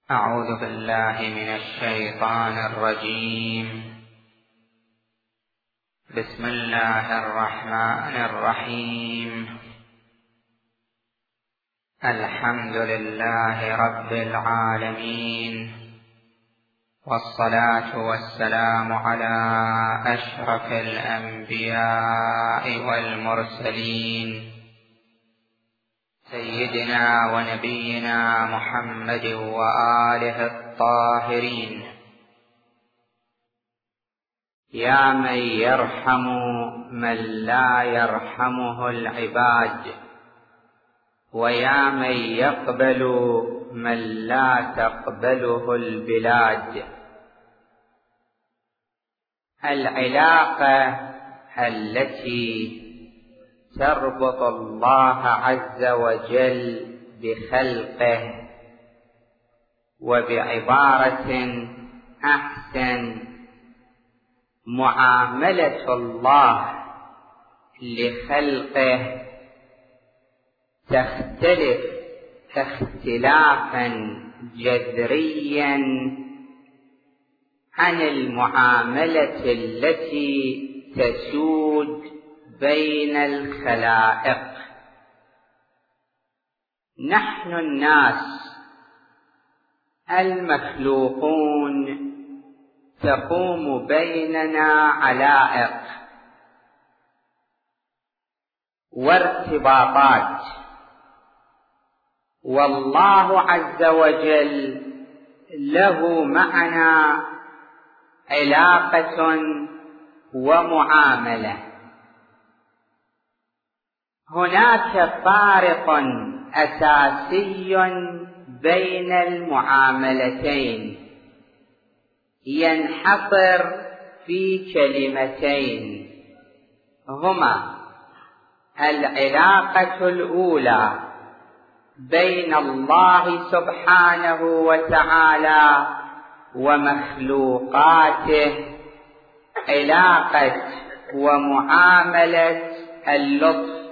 أعوذ بالله من الشيطان الرجيم. بسم الله الرحمن الرحيم. الحمد لله رب العالمين، والصلاة والسلام على أشرف الأنبياء والمرسلين، سيدنا ونبينا محمد وآله الطاهرين. يا من يرحم من لا يرحمه العباد، ويا من يقبل من لا تقبله البلاد. العلاقة التي تربط الله عز وجل بخلقه، وبعبارة أحسن معاملة الله لخلقه تختلف اختلافا جذريا عن المعاملة التي تسود بين الخلائق. نحن الناس المخلوقون تقوم بيننا علائق وارتباطات، والله عز وجل له معنا علاقة ومعاملة. هناك فارق أساسي بين المعاملتين ينحصر في كلمتين، هما العلاقة الأولى بين الله سبحانه وتعالى ومخلوقاته، علاقة ومعاملة اللطف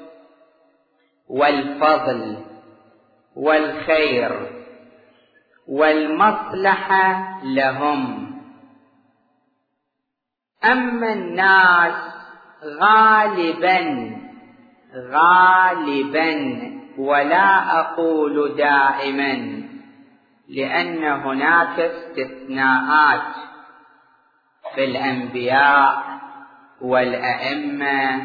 والفضل والخير والمصلحة لهم. أما الناس غالبا ولا أقول دائما، لأن هناك استثناءات في الأنبياء والأئمة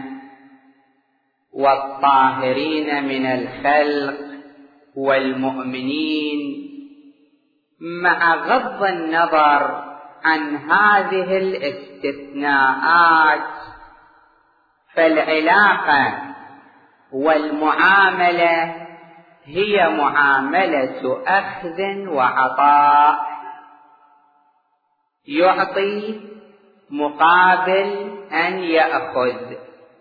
والطاهرين من الخلق والمؤمنين، مع غض النظر عن هذه الاستثناءات فالعلاقة والمعاملة هي معاملة أخذ وعطاء، يعطي مقابل أن يأخذ.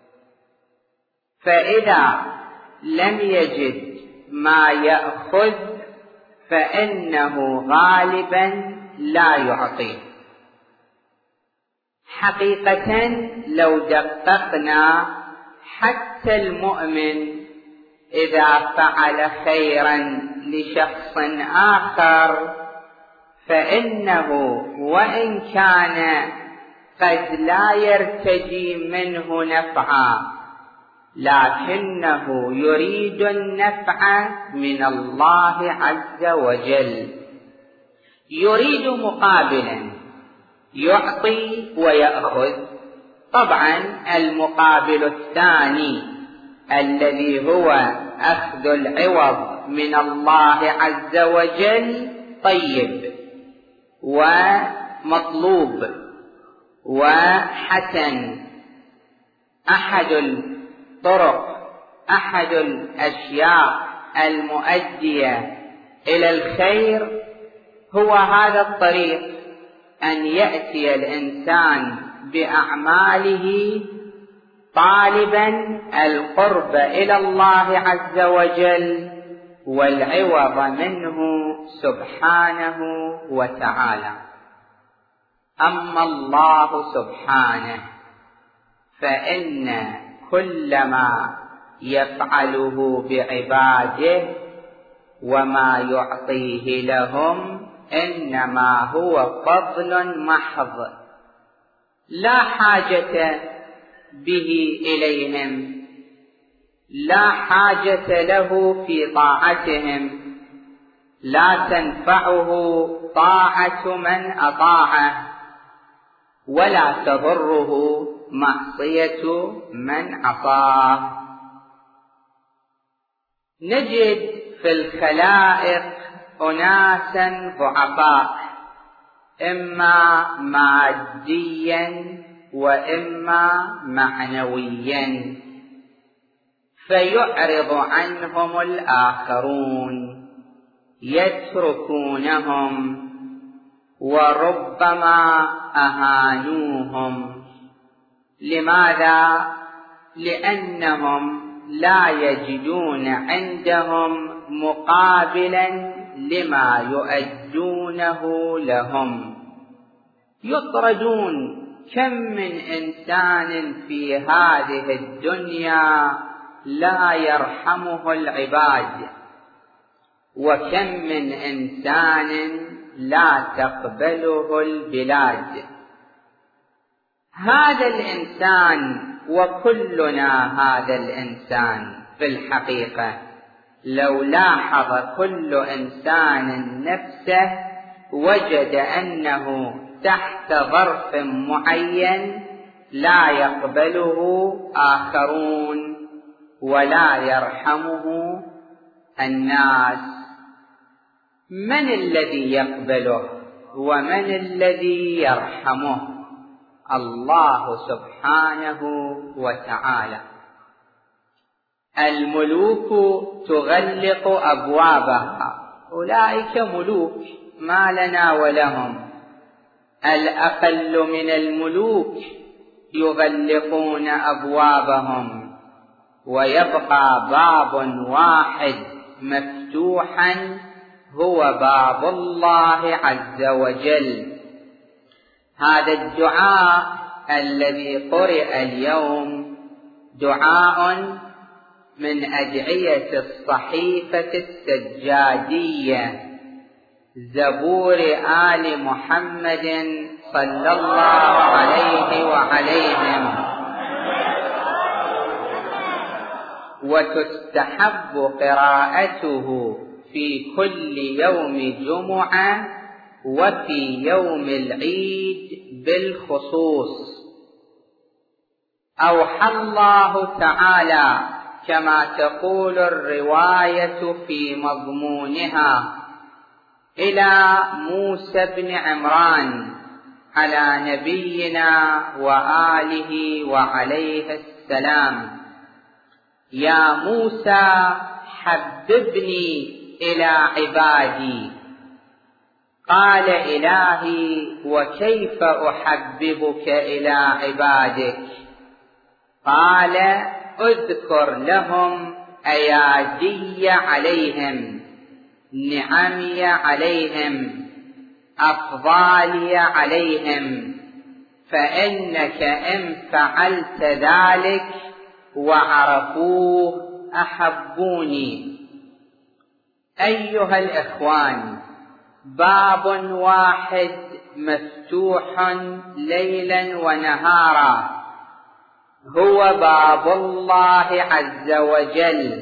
فإذا لم يجد ما يأخذ فإنه غالبا لا يعطي. حقيقة لو دققنا، حتى المؤمن إذا فعل خيرا لشخص آخر فإنه وإن كان قد لا يرتجي منه نفعا، لكنه يريد النفع من الله عز وجل، يريد مقابلا يعطي ويأخذ. طبعا المقابل الثاني الذي هو أخذ العوض من الله عز وجل طيب ومطلوب وحسن. أحد الأشياء المؤدية إلى الخير هو هذا الطريق، أن يأتي الإنسان بأعماله طالبا القرب إلى الله عز وجل والعوض منه سبحانه وتعالى. أما الله سبحانه فإن كل ما يفعله بعباده وما يعطيه لهم إنما هو فضل محض، لا حاجة به إليهم، لا حاجة له في طاعتهم، لا تنفعه طاعة من أطاعه، ولا تضره معصية من عصاه. نجد في الخلائق أناسا ضعفاء، إما ماديا وإما معنويا، فيعرض عنهم الآخرون، يتركونهم وربما أهانوهم. لماذا؟ لأنهم لا يجدون عندهم مقابلا لما يؤدونه لهم، يطردون. كم من إنسان في هذه الدنيا لا يرحمه العباد، وكم من إنسان لا تقبله البلاد. هذا الإنسان وكلنا هذا الإنسان في الحقيقة، لو لاحظ كل إنسان نفسه وجد أنه تحت ظرف معين لا يقبله آخرون ولا يرحمه الناس. من الذي يقبله ومن الذي يرحمه؟ الله سبحانه وتعالى. الملوك تغلق أبوابها، أولئك ملوك ما لنا ولهم. الأقل من الملوك يغلقون أبوابهم، ويبقى باب واحد مفتوحا، هو باب الله عز وجل. هذا الدعاء الذي قرئ اليوم دعاء من أدعية الصحيفة السجادية، زبور آل محمد صلى الله عليه وعليهم، وتستحب قراءته في كل يوم جمعة وفي يوم العيد بالخصوص. أوحى الله تعالى كما تقول الرواية في مضمونها إلى موسى بن عمران على نبينا وآله وعليه السلام: يا موسى حببني إلى عبادي. قال: إلهي وكيف أحببك إلى عبادك؟ قال: اذكر لهم أيادي عليهم، نعمي عليهم، أفضالي عليهم، فإنك إن فعلت ذلك وعرفوه أحبوني. أيها الإخوان، باب واحد مفتوح ليلا ونهارا، هو باب الله عز وجل.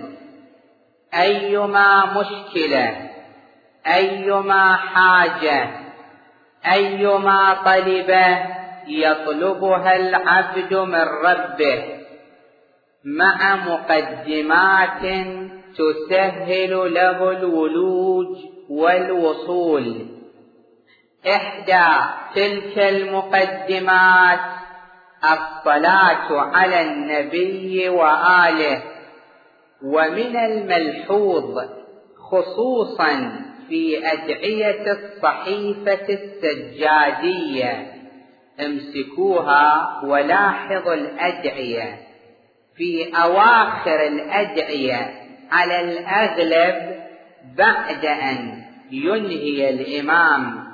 أيما مشكلة، أيما حاجة، أيما طلبة يطلبها العبد من ربه مع مقدمات تسهل له الولوج والوصول. إحدى تلك المقدمات الصلاة على النبي وآله. ومن الملحوظ خصوصا في أدعية الصحيفة السجادية، امسكوها ولاحظوا الأدعية في أواخر الأدعية على الأغلب بعد أن ينهي الإمام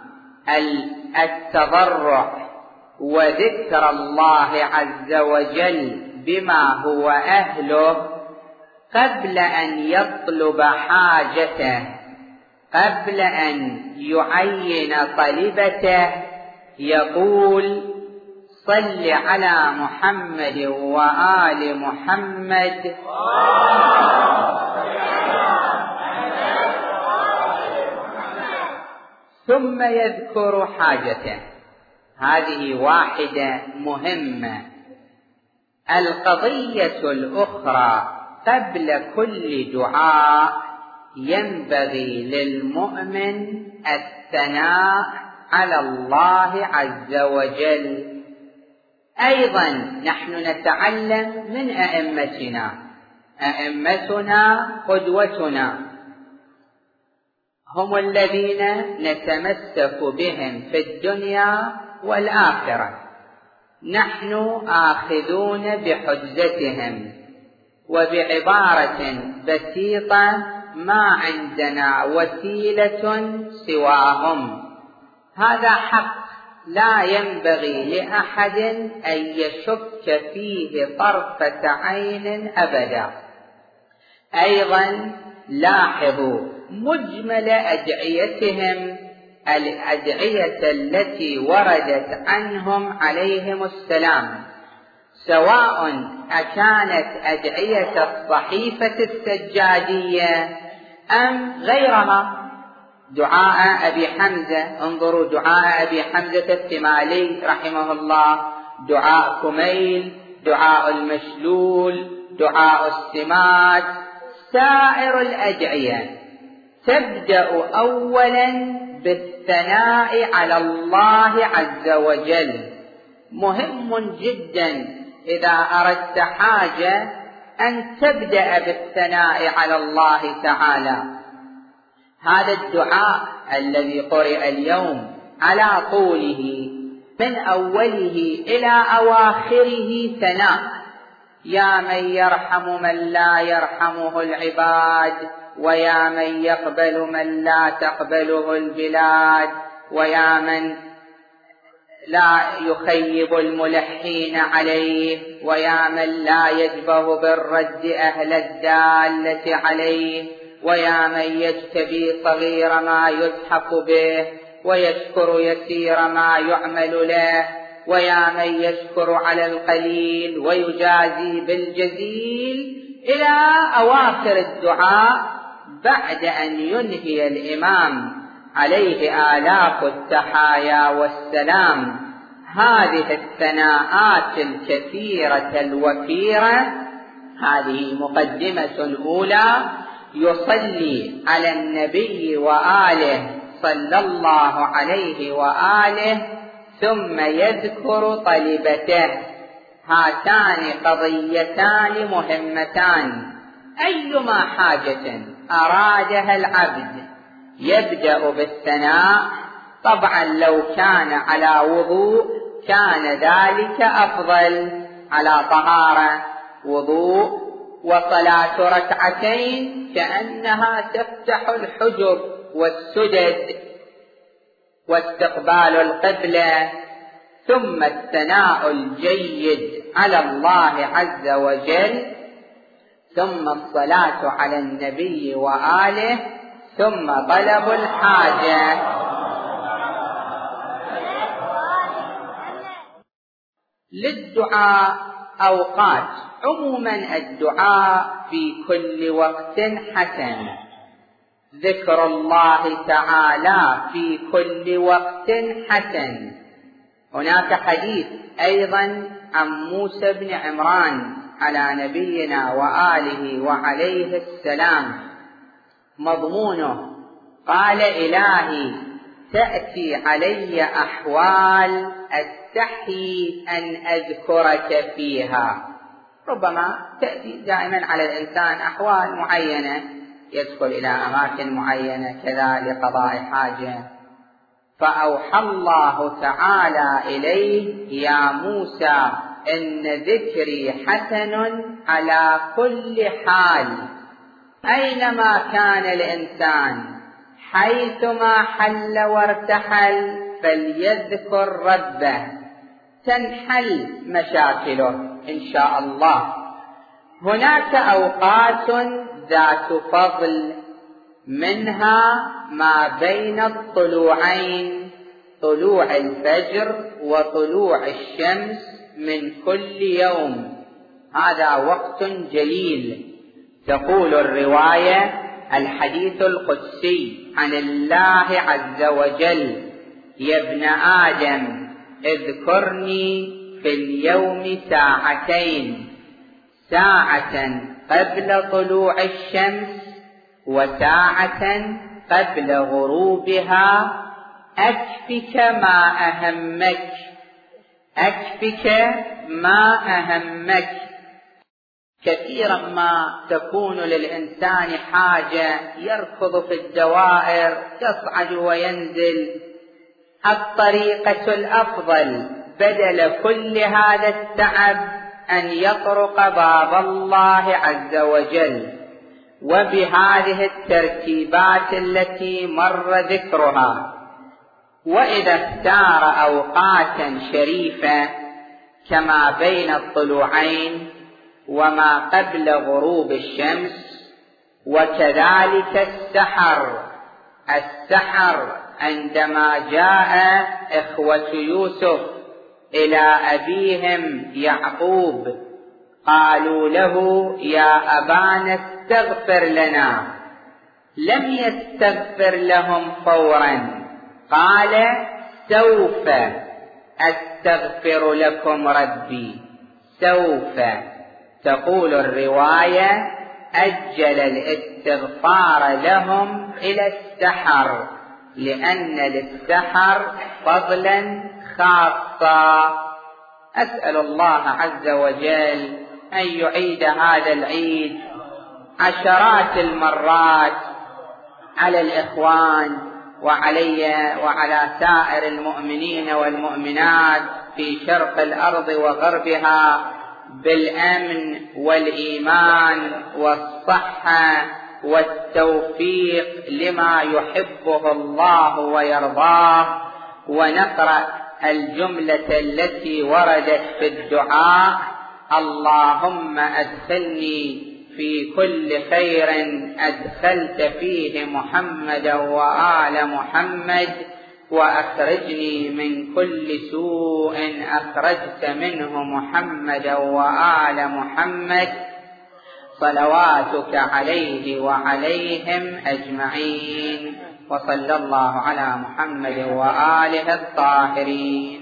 التضرع وذكر الله عز وجل بما هو أهله، قبل أن يطلب حاجته قبل أن يعين طلبته يقول: صل على محمد وآل محمد ثم يذكر حاجته. هذه واحدة مهمة. القضية الأخرى: قبل كل دعاء ينبغي للمؤمن الثناء على الله عز وجل. أيضا نحن نتعلم من أئمتنا. أئمتنا قدوتنا، هم الذين نتمسك بهم في الدنيا والآخرة. نحن آخذون بحجتهم، وبعبارة بسيطة: ما عندنا وسيلة سواهم. هذا حق لا ينبغي لأحد أن يشك فيه طرفة عين أبدا. أيضا لاحظوا مجمل أدعيتهم، الأدعية التي وردت عنهم عليهم السلام، سواء أكانت أدعية الصحيفة السجادية أم غيرها. دعاء أبي حمزة، انظروا دعاء أبي حمزة الثمالي رحمه الله، دعاء كميل، دعاء المشلول، دعاء السمات، سائر الأدعية تبدأ أولا بالثناء على الله عز وجل. مهم جدا إذا أردت حاجة أن تبدأ بالثناء على الله تعالى. هذا الدعاء الذي قرئ اليوم على طوله من أوله إلى أواخره ثناء: يا من يرحم من لا يرحمه العباد، ويا من يقبل من لا تقبله البلاد، ويا من لا يخيب الملحين عليه، ويا من لا يجبه بالرد أهل الدالة عليه، ويا من يجتبي صغير ما يضحك به ويشكر يسير ما يعمل له، ويا من يشكر على القليل ويجازي بالجزيل، إلى أواخر الدعاء بعد أن ينهي الإمام عليه آلاف التحايا والسلام هذه الثناءات الكثيرة الوفيرة. هذه مقدمة أولى: يصلي على النبي وآله صلى الله عليه وآله، ثم يذكر طلبته. هاتان قضيتان مهمتان. أيما حاجة أرادها العبد يبدأ بالثناء. طبعا لو كان على وضوء كان ذلك أفضل، على طهارة، وضوء وصلاة ركعتين كأنها تفتح الحجب والسدد واستقبال القبلة، ثم الثناء الجيد على الله عز وجل، ثم الصلاة على النبي وآله، ثم طلب الحاجة. للدعاء أوقات. عموما الدعاء في كل وقت حسن، ذكر الله تعالى في كل وقت حسن. هناك حديث أيضا عن موسى بن عمران على نبينا وآله وعليه السلام، مضمونه: قال: إلهي تأتي علي أحوال أستحي أن أذكرك فيها. ربما تأتي دائما على الإنسان أحوال معينة، يدخل إلى أماكن معينة كذا لقضاء حاجة. فأوحى الله تعالى إليه: يا موسى إن ذكري حسن على كل حال. أينما كان الإنسان، حيثما حل وارتحل، فليذكر ربه، تنحل مشاكله إن شاء الله. هناك أوقات ذات فضل، منها ما بين الطلوعين، طلوع الفجر وطلوع الشمس من كل يوم، هذا وقت جليل. تقول الرواية الحديث القدسي عن الله عز وجل: يا ابن آدم اذكرني في اليوم ساعتين، ساعة قبل طلوع الشمس وساعة قبل غروبها، أكفك ما أهمك، أكفك ما أهمك. كثيرا ما تكون للإنسان حاجة يركض في الدوائر، يصعد وينزل. الطريقة الأفضل بدل كل هذا التعب أن يطرق باب الله عز وجل، وبهذه الترتيبات التي مر ذكرها. وإذا اختار أوقاتا شريفة كما بين الطلوعين وما قبل غروب الشمس، وكذلك السحر عندما جاء إخوة يوسف إلى أبيهم يعقوب قالوا له: يا أبانا استغفر لنا، لم يستغفر لهم فورا، قال: سوف أستغفر لكم ربي، سوف. تقول الرواية: أجل الاستغفار لهم إلى السحر، لأن للسحر فضلا خاصا. أسأل الله عز وجل أن يعيد هذا العيد عشرات المرات على الإخوان وعلي وعلى سائر المؤمنين والمؤمنات في شرق الأرض وغربها بالأمن والإيمان والصحة والتوفيق لما يحبه الله ويرضاه. ونقرأ الجملة التي وردت في الدعاء: اللهم أدخلني في كل خير أدخلت فيه محمدا وآل محمد، وأخرجني من كل سوء أخرجت منه محمدا وآل محمد، صلواتك عليه وعليهم أجمعين. وصلى الله على محمد وآله الطاهرين.